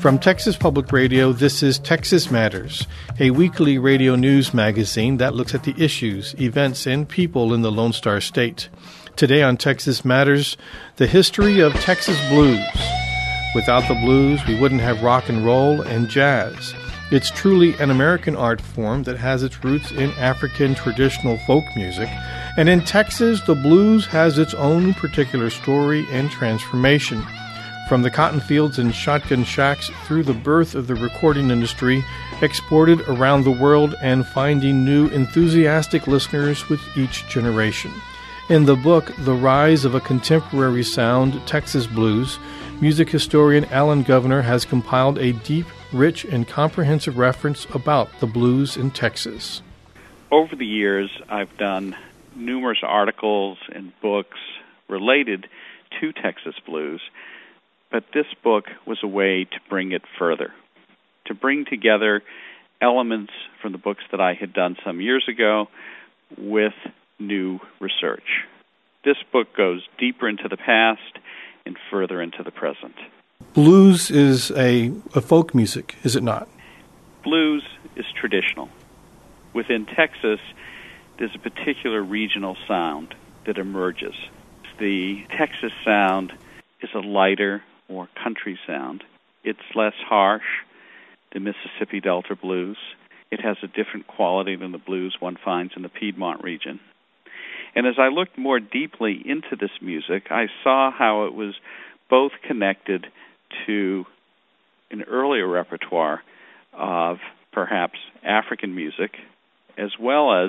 From Texas Public Radio, this is Texas Matters, a weekly radio news magazine that looks at the issues, events, and people in the Lone Star State. Today on Texas Matters, the history of Texas blues. Without the blues, we wouldn't have rock and roll and jazz. It's truly an American art form that has its roots in African traditional folk music, and in Texas, the blues has its own particular story and transformation. From the cotton fields and shotgun shacks through the birth of the recording industry, exported around the world and finding new enthusiastic listeners with each generation. In the book, The Rise of a Contemporary Sound, Texas Blues, music historian Alan Governor has compiled a deep, rich, and comprehensive reference about the blues in Texas. Over the years, I've done numerous articles and books related to Texas blues, but this book was a way to bring it further, to bring together elements from the books that I had done some years ago with new research. This book goes deeper into the past and further into the present. Blues is a folk music, is it not? Blues is traditional. Within Texas, there's a particular regional sound that emerges. The Texas sound is a lighter, more country sound. It's less harsh than Mississippi Delta blues. It has a different quality than the blues one finds in the Piedmont region. And as I looked more deeply into this music, I saw how it was both connected to an earlier repertoire of perhaps African music, as well as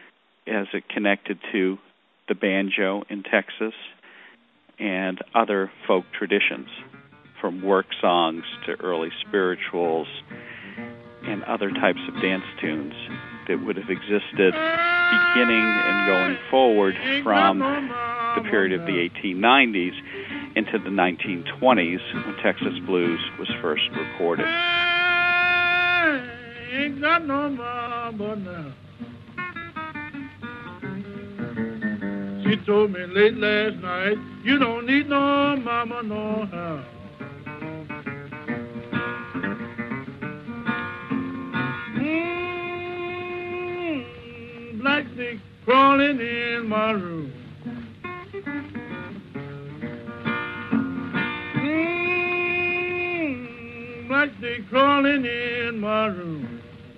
it connected to the banjo in Texas and other folk traditions, from work songs to early spirituals and other types of dance tunes that would have existed beginning and going forward from the period of the 1890s into the 1920s when Texas blues was first recorded. Ain't got no mama now. She told me late last night, you don't need no mama no how. Black snake crawling in my room. Black snake crawling in my room.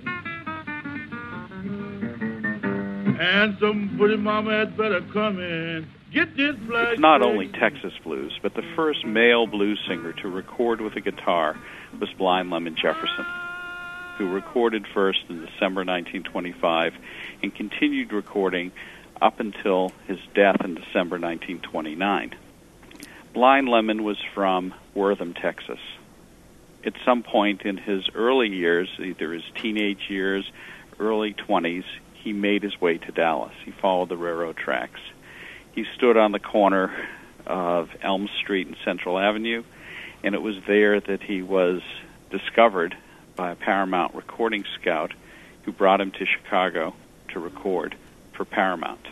And some pretty mama had better come in. Get this black. It's not only Texas blues, but the first male blues singer to record with a guitar was Blind Lemon Jefferson, who recorded first in December 1925 and continued recording up until his death in December 1929. Blind Lemon was from Wortham, Texas. At some point in his early years, either his teenage years, early 20s, he made his way to Dallas. He followed the railroad tracks. He stood on the corner of Elm Street and Central Avenue, and it was there that he was discovered by a Paramount recording scout who brought him to Chicago to record for Paramount.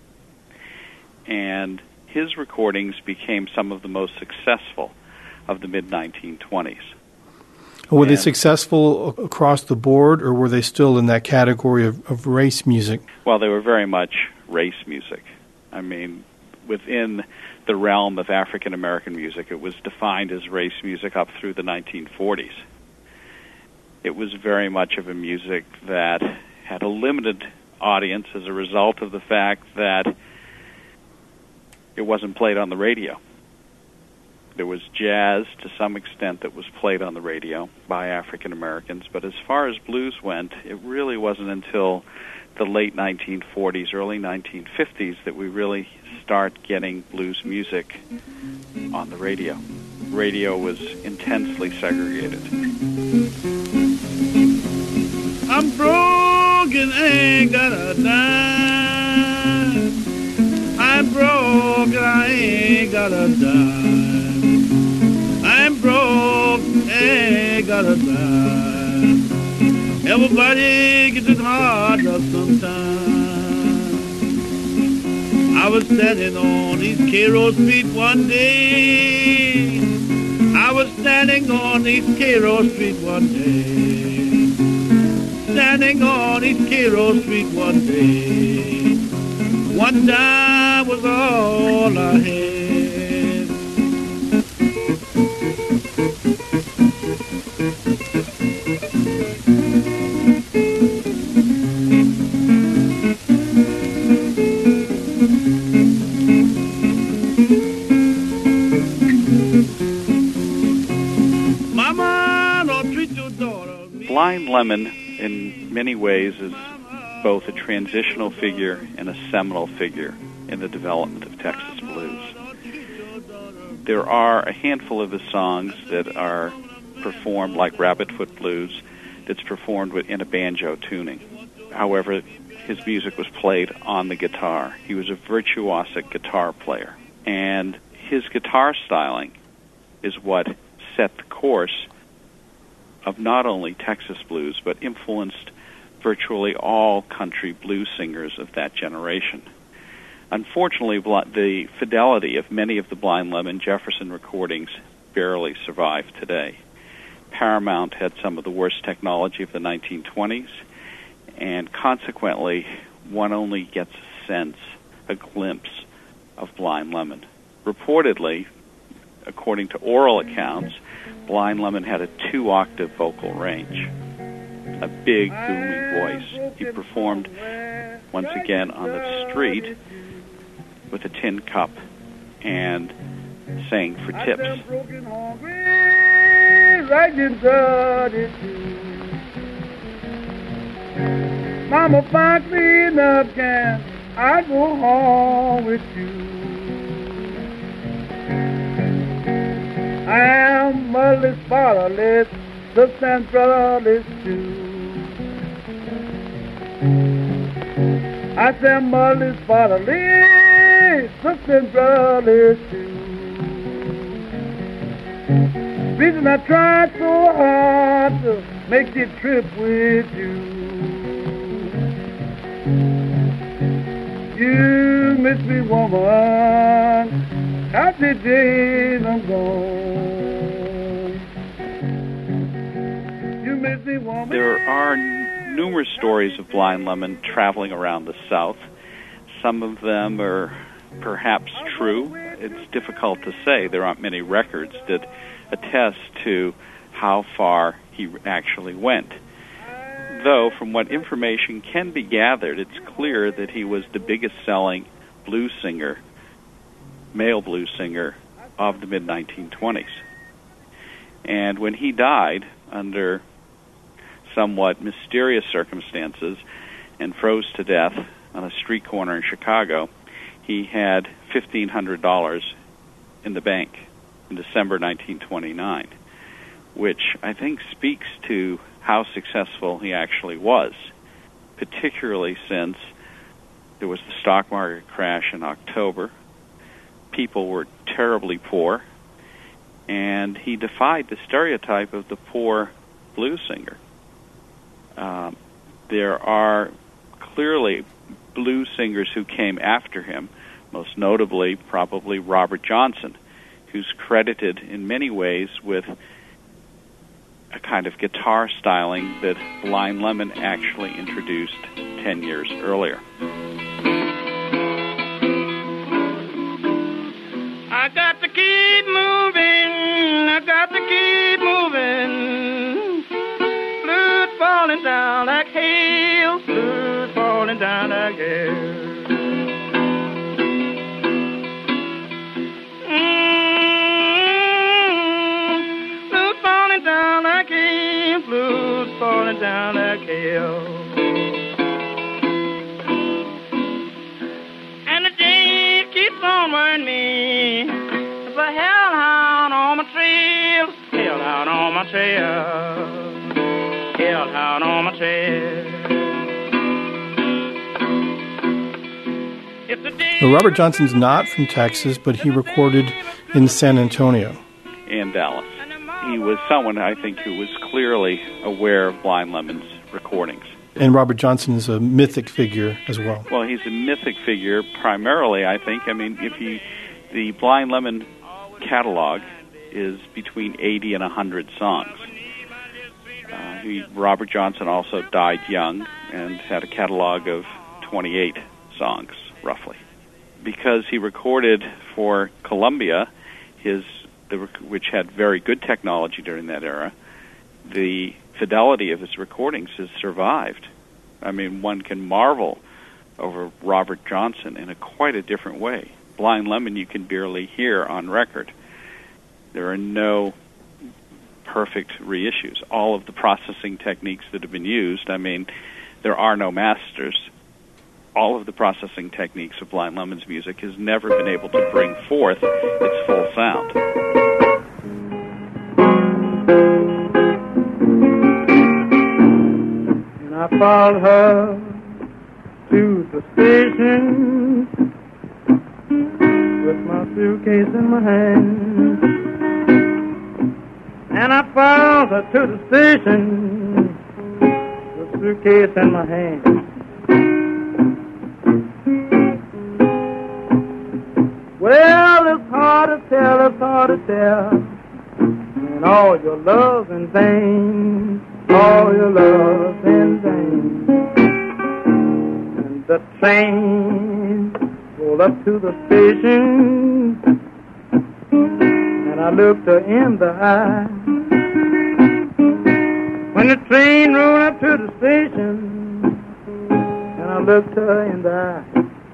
And his recordings became some of the most successful of the mid-1920s. Were they successful across the board, or were they still in that category of race music? Well, they were very much race music. I mean, within the realm of African-American music, it was defined as race music up through the 1940s. It was very much of a music that had a limited audience as a result of the fact that it wasn't played on the radio. There was jazz to some extent that was played on the radio by African Americans, but as far as blues went, it really wasn't until the late 1940s, early 1950s that we really start getting blues music on the radio. Radio was intensely segregated. I'm broke and ain't got a dime. I'm broke and I ain't got a dime. I'm broke, ain't got a dime. Everybody gets it hard sometimes. I was standing on East Cairo Street one day. I was standing on East Cairo Street one day. Standing on East Cairo Street one day. One dime was all I had. Mama, don't treat your daughter. Blind Lemon, in many ways, is both a transitional figure and a seminal figure in the development of Texas blues. There are a handful of his songs that are performed like Rabbitfoot Blues, that's performed in a banjo tuning. However, his music was played on the guitar. He was a virtuosic guitar player, and his guitar styling is what set the course of not only Texas blues, but influenced virtually all country blues singers of that generation. Unfortunately, the fidelity of many of the Blind Lemon Jefferson recordings barely survive today. Paramount had some of the worst technology of the 1920s, and consequently, one only gets a sense, a glimpse of Blind Lemon. Reportedly, according to oral accounts, Blind Lemon had a 2-octave vocal range, a big, booming voice. He performed, once again, on the street with a tin cup and sang for tips. Mama, find me enough gas, I go home with you. I am motherless, fatherless, sister and brotherless too. I say motherless, fatherless, sister and brotherless too. Reason I tried so hard to make this trip with you. You miss me, woman, happy days I'm gone. You miss me, woman. There are numerous stories of Blind Lemon traveling around the South. Some of them are perhaps true. It's difficult to say. There aren't many records that attest to how far he actually went. Though, from what information can be gathered, it's clear that he was the biggest-selling blues singer, male blues singer, of the mid-1920s. And when he died, under somewhat mysterious circumstances, and froze to death on a street corner in Chicago, he had $1,500 in the bank in December 1929, which I think speaks to how successful he actually was, particularly since there was the stock market crash in October. People were terribly poor, and he defied the stereotype of the poor blues singer. There are clearly blues singers who came after him, most notably probably Robert Johnson, who's credited in many ways with a kind of guitar styling that Blind Lemon actually introduced 10 years earlier. I got to keep moving, I got to keep moving. Blues falling down like hail, blues falling down like hail. Blues falling down like hail, blues falling down like hail. And the day keeps on wearing me. There's a hellhound on my trail, hellhound on my trail, hellhound on my trail. Well, Robert Johnson's not from Texas, but he recorded in San Antonio and Dallas. He was someone, I think, who was clearly aware of Blind Lemon's recordings. And Robert Johnson is a mythic figure as well. Well, he's a mythic figure primarily, I think. I mean, the Blind Lemon catalog is between 80 and 100 songs. Robert Johnson also died young and had a catalog of 28 songs, roughly. Because he recorded for Columbia, which had very good technology during that era, the fidelity of his recordings has survived. I mean, one can marvel over Robert Johnson in quite a different way. Blind Lemon you can barely hear on record. There are no perfect reissues. All of the processing techniques that have been used, I mean, there are no masters. All of the processing techniques of Blind Lemon's music has never been able to bring forth its full sound. And I followed her to the station with my suitcase in my hand. And I followed her to the station with the suitcase in my hand. Well, it's hard to tell, and all your love's in vain, all your love's in vain. And the train rolled up to the station, and I looked her in the eye. When the train rolled up to the station, and I looked her in the eye.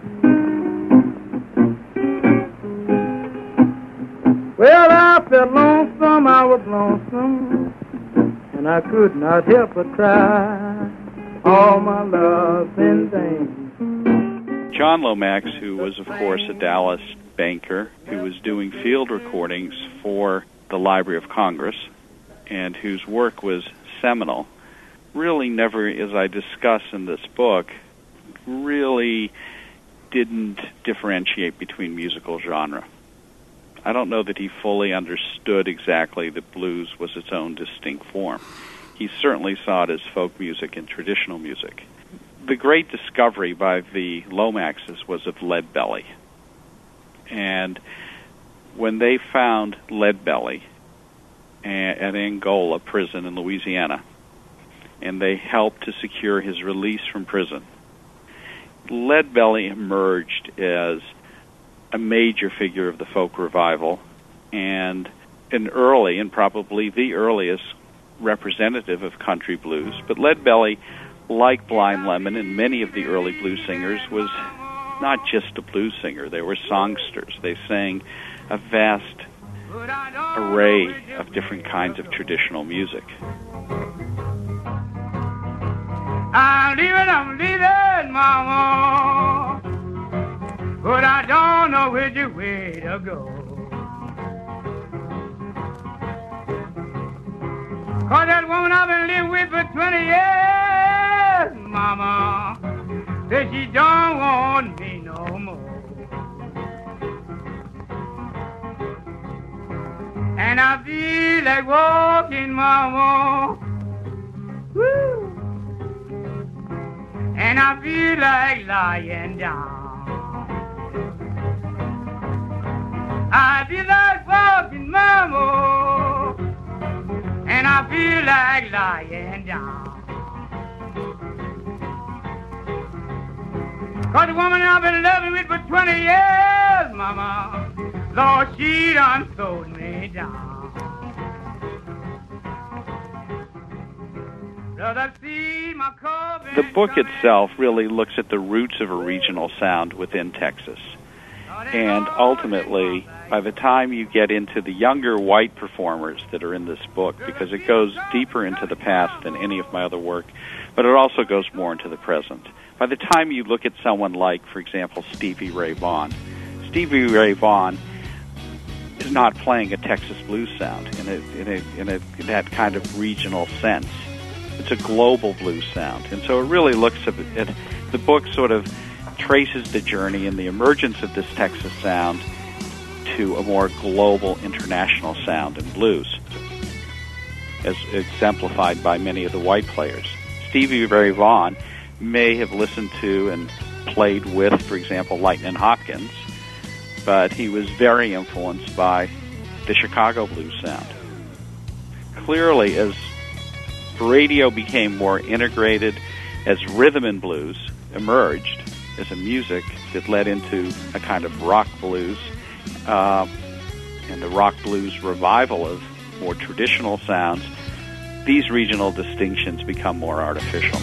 Well, I felt lonesome, I was lonesome, and I could not help but cry, all my love's in vain. John Lomax, who was, of course, a Dallas banker, who was doing field recordings for the Library of Congress, and whose work was seminal, really never, as I discuss in this book, really didn't differentiate between musical genre. I don't know that he fully understood exactly that blues was its own distinct form. He certainly saw it as folk music and traditional music. The great discovery by the Lomaxes was of lead belly. And when they found lead belly at Angola prison in Louisiana, and they helped to secure his release from prison, lead belly emerged as a major figure of the folk revival, and an early, and probably the earliest representative of country blues. But lead belly, like Blind Lemon and many of the early blues singers, was not just a blues singer. They were songsters. They sang a vast array of different kinds of traditional music. I'm leaving, Mama, but I don't know which way to go. 'Cause that woman I've been living with for 20 years, Mama, said she don't want me no more. And I feel like walking, Mama, woo, and I feel like lying down. I feel like walking, Mama, and I feel like lying down. 'Cause the woman I've been loving with for 20 years, Mama, Lord, she done sold me down. The book itself really looks at the roots of a regional sound within Texas. And ultimately, by the time you get into the younger white performers that are in this book, because it goes deeper into the past than any of my other work, but it also goes more into the present. By the time you look at someone like, for example, Stevie Ray Vaughan is not playing a Texas blues sound in that kind of regional sense. It's a global blues sound. And so it really looks at the book sort of traces the journey and the emergence of this Texas sound to a more global, international sound in blues, as exemplified by many of the white players. Stevie Ray Vaughan may have listened to and played with, for example, Lightnin' Hopkins, but he was very influenced by the Chicago blues sound. Clearly, as radio became more integrated, as rhythm and blues emerged as a music that led into a kind of rock blues, and the rock blues revival of more traditional sounds, these regional distinctions become more artificial.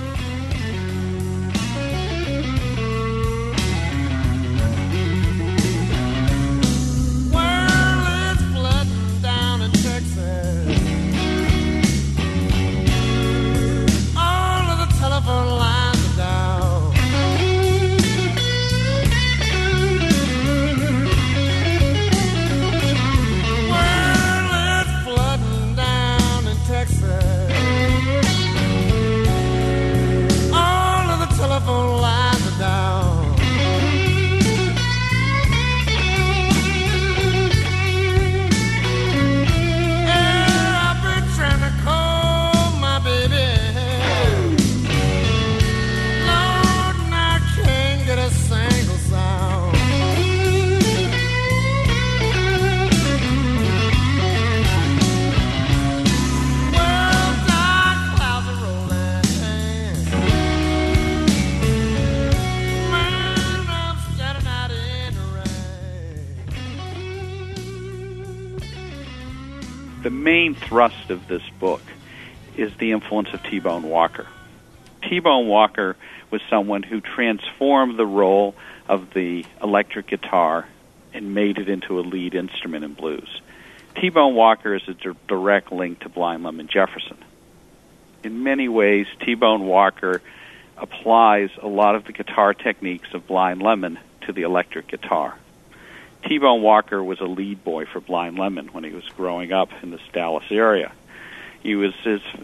The main thrust of this book is the influence of T-Bone Walker. T-Bone Walker was someone who transformed the role of the electric guitar and made it into a lead instrument in blues. T-Bone Walker is a direct link to Blind Lemon Jefferson. In many ways, T-Bone Walker applies a lot of the guitar techniques of Blind Lemon to the electric guitar. T-Bone Walker was a lead boy for Blind Lemon when he was growing up in this Dallas area. He was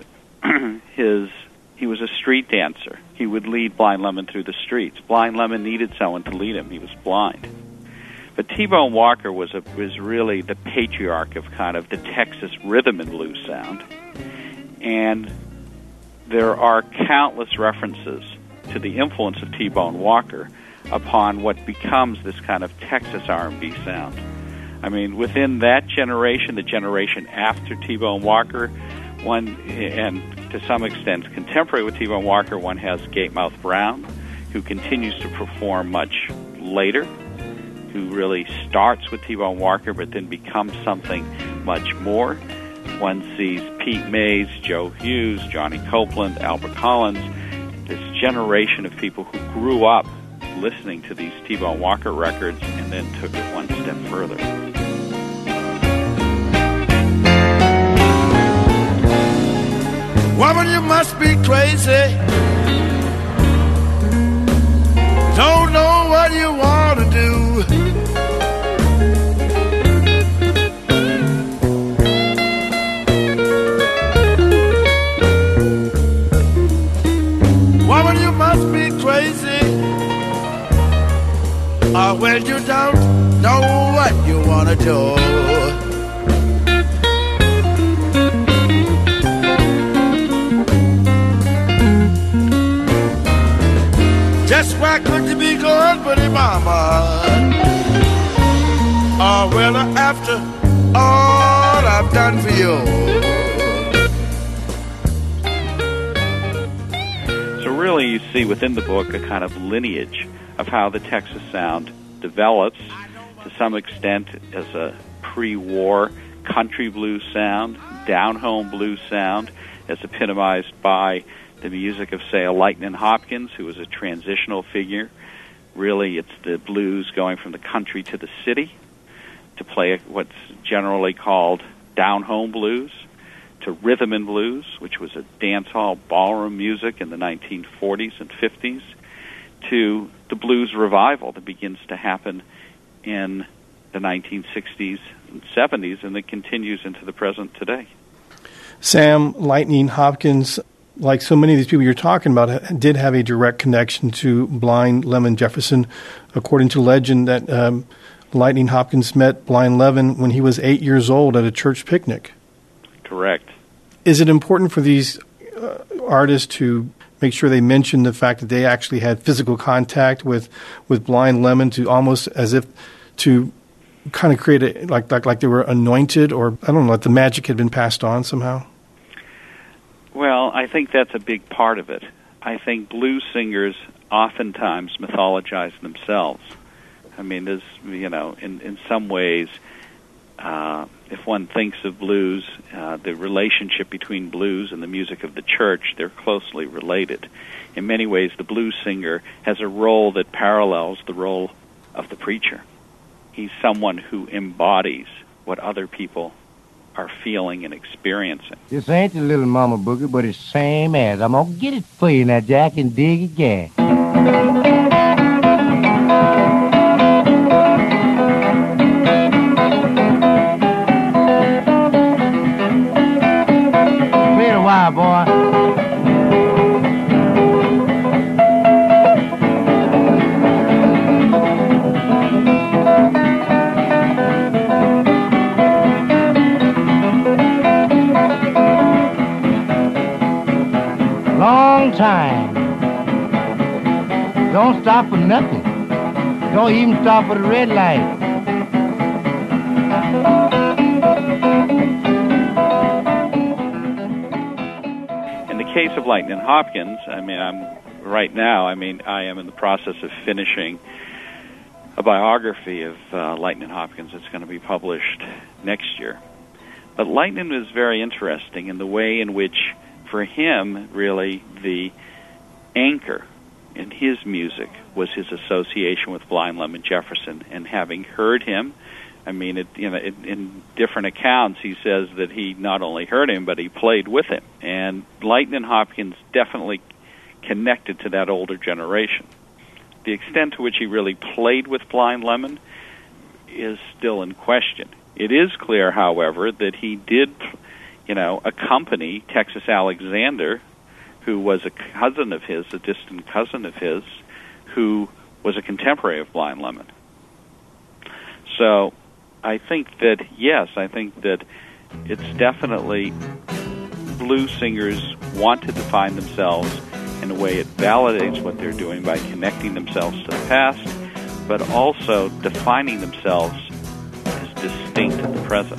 he was a street dancer. He would lead Blind Lemon through the streets. Blind Lemon needed someone to lead him. He was blind. But T-Bone Walker was really the patriarch of kind of the Texas rhythm and blues sound. And there are countless references to the influence of T-Bone Walker upon what becomes this kind of Texas R&B sound. I mean, within that generation, the generation after T-Bone Walker, and to some extent contemporary with T-Bone Walker, one has Gatemouth Brown, who continues to perform much later, who really starts with T-Bone Walker but then becomes something much more. One sees Pete Mays, Joe Hughes, Johnny Copeland, Albert Collins, this generation of people who grew up listening to these T-Bone Walker records and then took it one step further. Woman, you must be crazy. Don't know what you want to do. Woman, you must be crazy. Well, you don't know what you want to do. Just why could you be going, pretty mama? Well, after all I've done for you. So really you see within the book a kind of lineage of how the Texas sound develops to some extent as a pre-war country blues sound, down-home blues sound, as epitomized by the music of, say, a Lightnin' Hopkins, who was a transitional figure. Really, it's the blues going from the country to the city to play what's generally called down-home blues, to rhythm and blues, which was a dance hall ballroom music in the 1940s and 50s, to the blues revival that begins to happen in the 1960s and 70s, and that continues into the present today. Sam, Lightning Hopkins, like so many of these people you're talking about, did have a direct connection to Blind Lemon Jefferson. According to legend, that Lightning Hopkins met Blind Lemon when he was 8 years old at a church picnic. Correct. Is it important for these artists to make sure they mention the fact that they actually had physical contact with Blind Lemon, to almost as if to kind of create like they were anointed, or I don't know, like the magic had been passed on somehow? Well, I think that's a big part of it. I think blues singers oftentimes mythologize themselves. I mean, there's, in some ways, if one thinks of blues, the relationship between blues and the music of the church, they're closely related. In many ways, the blues singer has a role that parallels the role of the preacher. He's someone who embodies what other people are feeling and experiencing. This ain't the Little Mama Boogie, but it's same as. I'm gonna get it for you now, Jack, and dig again. Play it a while, boy. Long time. Don't stop for nothing. Don't even stop for the red light. In the case of Lightnin' Hopkins, I am in the process of finishing a biography of Lightnin' Hopkins. It's going to be published next year. But Lightnin' is very interesting in the way in which, for him, really, the anchor in his music was his association with Blind Lemon Jefferson. And having heard him, in different accounts, he says that he not only heard him, but he played with him. And Lightnin' Hopkins definitely connected to that older generation. The extent to which he really played with Blind Lemon is still in question. It is clear, however, that he did accompany Texas Alexander, who was a cousin of his, a distant cousin of his, who was a contemporary of Blind Lemon. So I think that it's definitely blues singers want to define themselves in a way it validates what they're doing by connecting themselves to the past, but also defining themselves as distinct in the present.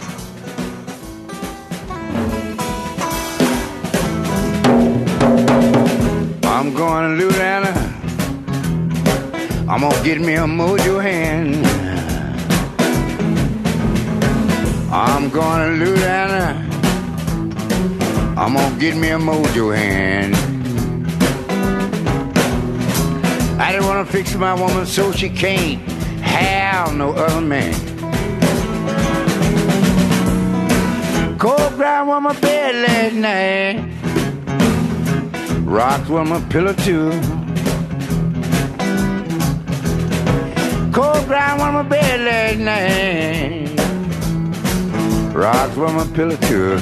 I'm going to Louisiana. I'm going to get me a mojo hand. I'm going to Louisiana. I'm going to get me a mojo hand. I just want to fix my woman so she can't have no other man. Cold ground on my bed last night. Rocks on my pillow too. Cold ground on my bed last night. Rocks on my pillow too.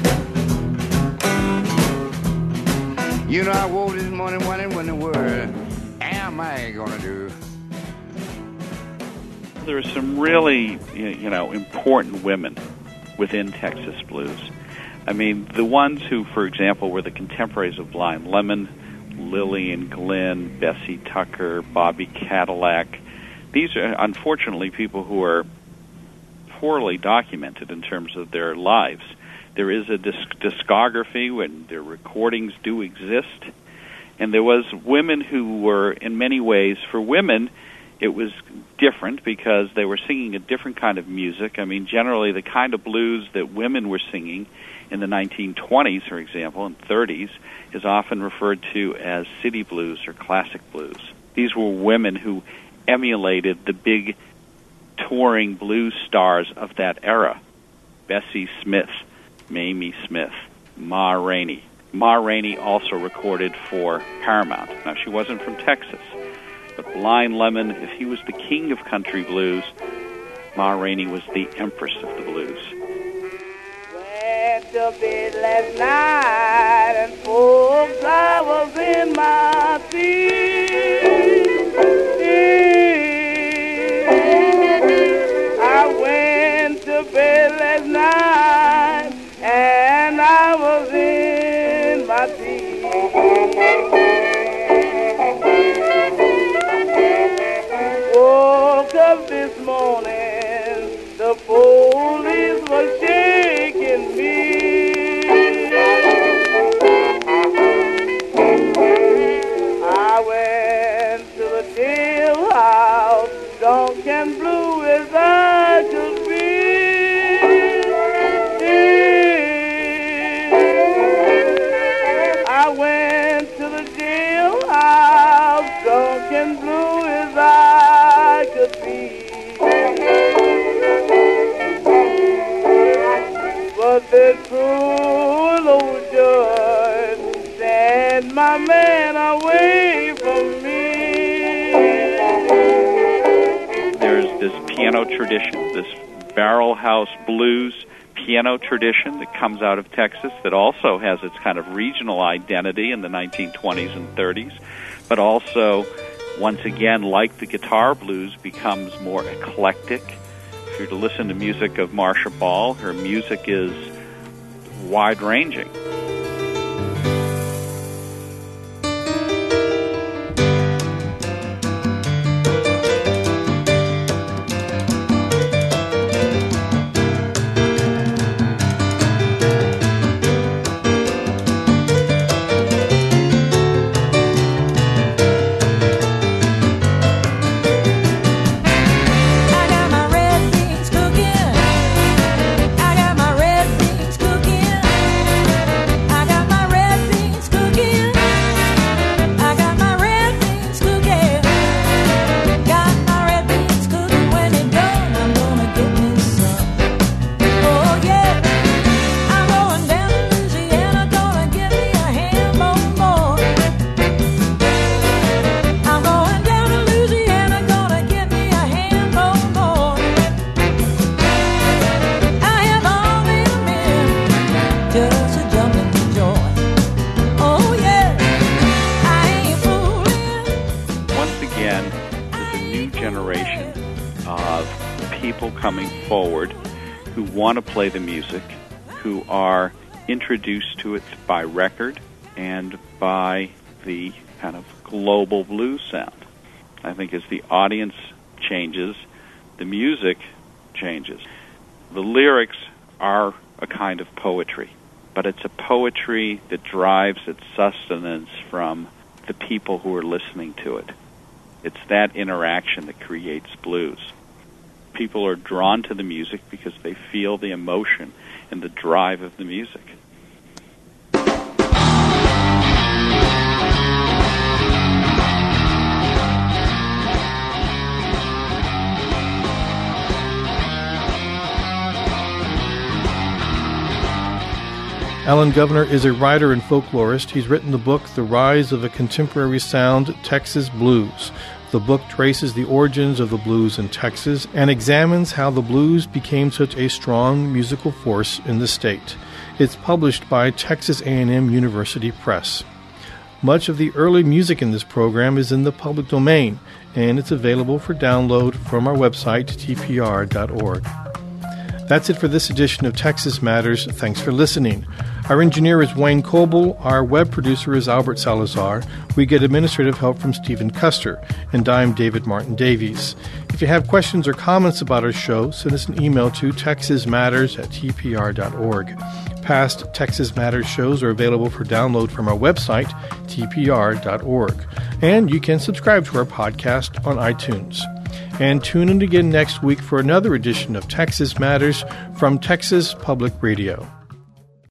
You know I woke this morning wondering when the word am I gonna do. There are some really, important women within Texas blues. I mean, the ones who, for example, were the contemporaries of Blind Lemon, Lillian Glenn, Bessie Tucker, Bobby Cadillac. These are, unfortunately, people who are poorly documented in terms of their lives. There is a discography when their recordings do exist. And there was women who were, in many ways, for women, it was different because they were singing a different kind of music. I mean, generally, the kind of blues that women were singing in the 1920s, for example, and 30s, is often referred to as city blues or classic blues. These were women who emulated the big touring blues stars of that era. Bessie Smith, Mamie Smith, Ma Rainey. Ma Rainey also recorded for Paramount. Now, she wasn't from Texas, but Blind Lemon, if he was the king of country blues, Ma Rainey was the empress of the blues. Went to bed last night and folks, I was in my seat. I went to bed last night and I was in my seat. Woke up this morning that full of joy, send my man away from me. There's this piano tradition, this barrel house blues piano tradition that comes out of Texas that also has its kind of regional identity in the 1920s and 30s, but also, once again, like the guitar blues, becomes more eclectic. If you're to listen to music of Marcia Ball, her music is wide-ranging. Coming forward who want to play the music, who are introduced to it by record and by the kind of global blues sound. I think as the audience changes, the music changes. The lyrics are a kind of poetry, but it's a poetry that derives its sustenance from the people who are listening to it. It's that interaction that creates blues. People are drawn to the music because they feel the emotion and the drive of the music. Alan Governor is a writer and folklorist. He's written the book, The Rise of a Contemporary Sound, Texas Blues. The book traces the origins of the blues in Texas and examines how the blues became such a strong musical force in the state. It's published by Texas A&M University Press. Much of the early music in this program is in the public domain, and it's available for download from our website, tpr.org. That's it for this edition of Texas Matters. Thanks for listening. Our engineer is Wayne Coble. Our web producer is Albert Salazar. We get administrative help from Stephen Custer. And I'm David Martin Davies. If you have questions or comments about our show, send us an email to texasmatters@tpr.org. Past Texas Matters shows are available for download from our website, tpr.org. And you can subscribe to our podcast on iTunes. And tune in again next week for another edition of Texas Matters from Texas Public Radio.